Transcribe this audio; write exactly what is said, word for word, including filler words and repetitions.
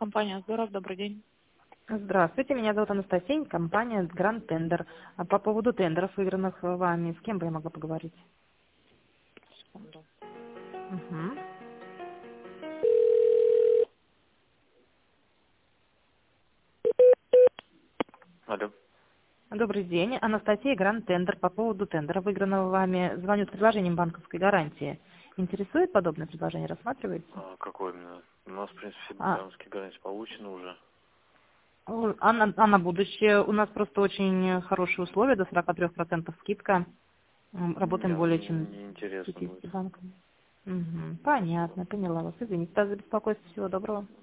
компания «Здоров», добрый день. Здравствуйте, меня зовут Анастасия, компания Grand Tender. А По поводу тендеров, выигранных вами, с кем бы я могла поговорить? Секунду. Мгм. Алло. Добрый день, Анастасия, Grand Tender. По поводу тендера, выигранного вами, звоню с предложением банковской гарантии. Интересует подобное предложение, рассматриваете? А какой именно? У нас, в принципе, А, банковские гарантии получены уже. у- а, на, а на будущее у нас просто очень хорошие условия, до сорок три процента скидка. М, Работаем Не, более чем не с интересно будет. пятидесятью банками. Мгм. Понятно, поняла вас. Извините за беспокойство. Всего доброго.